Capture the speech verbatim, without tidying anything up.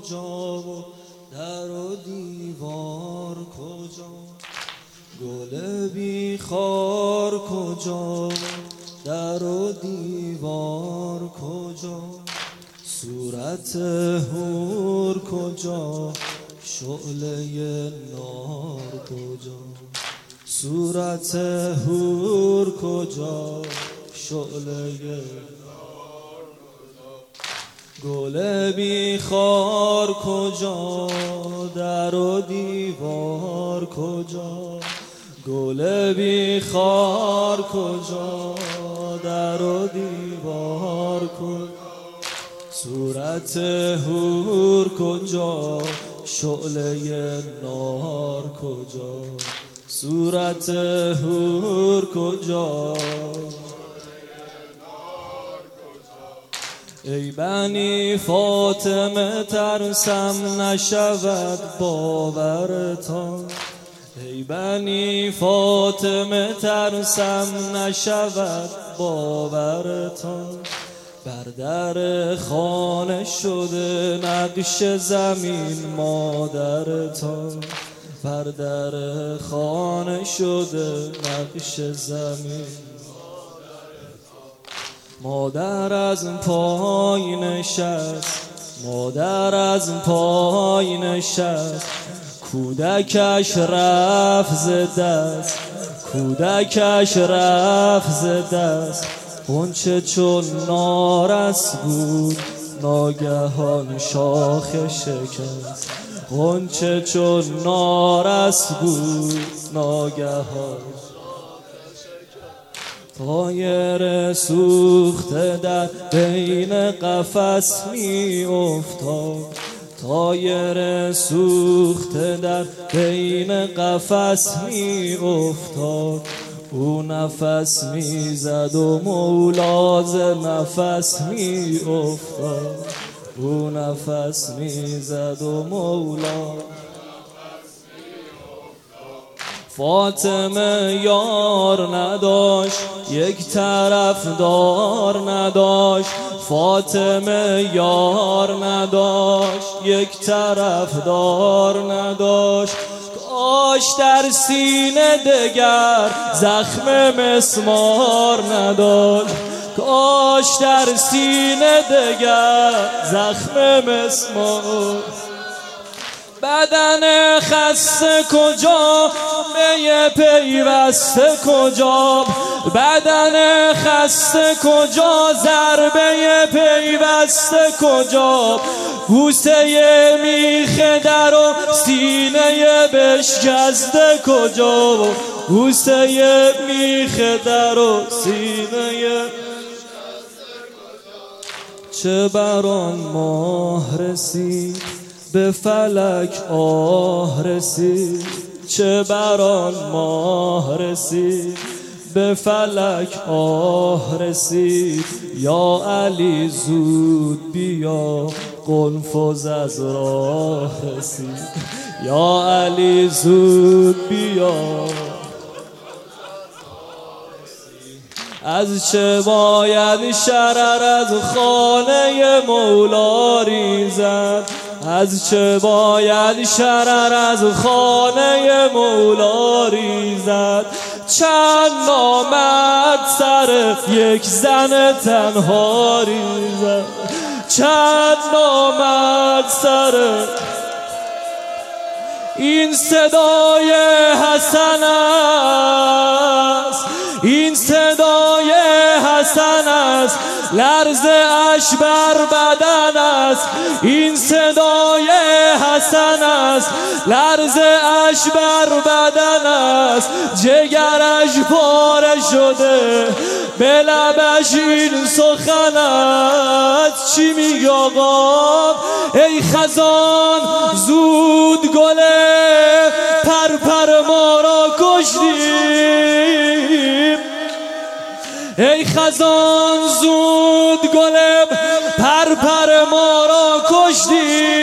کجا و در و دیوار کجا، گل بی خار کجا و در و دیوار کجا، صورت حور کجا شعله نار کجا، صورت حور کجا شعله نار کجا، گل بی خار کجا در و دیوار کجا، گل بی خار کجا در و دیوار کجا، صورت حور کجا شعله نار کجا، صورت حور کجا. ای بنی فاطمه ترسم نشود باورتان، ای بنی فاطمه ترسم نشود باورتان، بر در خانه شده نقش زمین مادرتان، بر در خانه شده نقش زمین مادر از پای نشست، مادر از پای نشست، کودکش رفت ز دست، کودکش رفت ز دست، غنچه چون نارس بود ناگهان شاخ شکست، غنچه چون نارس بود ناگهان طایر سوخته در بین قفس می افتاد، طایر سوخته در بین قفس می افتاد، او نفس می زد و مولا ز نفس می افتاد، او نفس می زد و مولا. فاطمه یار نداشت یک طرف دار نداشت، فاطمه یار نداشت یک طرف دار نداشت، کاش در سینه دگر زخم مسمار نداشت، کاش در سینه دگر زخم مسمار. بدن خسته کجا می پیوسته کجا، بدن خسته کجا ضربه پیوسته کجا، بوسه میخ در و سینه بشکسته کجا، بوسه میخ در و سینه. چه بر آن ماه رسید به فلک آه رسید، چه بر آن ماه رسید به فلک آه رسید، یا علی زود بیا قنفذ از راه رسید، یا علی زود بیا. از چه باید شرر از خانه مولا ریزد، از چه باید شرر از خانه مولا ریزد، چند نامد سر یک زن تنها ریزد، چند نامد سر. این صدای حسن است، این صدای حسن است، لرز اش بر بدن است، این صدای حسن است، لرز اش بر بدن است، جگرش پاره شده به لبش این سخن است. چی میگی آقا؟ ای خزان زود گل پر پر ما را کشتیم، ای خزان زود گل پر پر ما را کشتیم،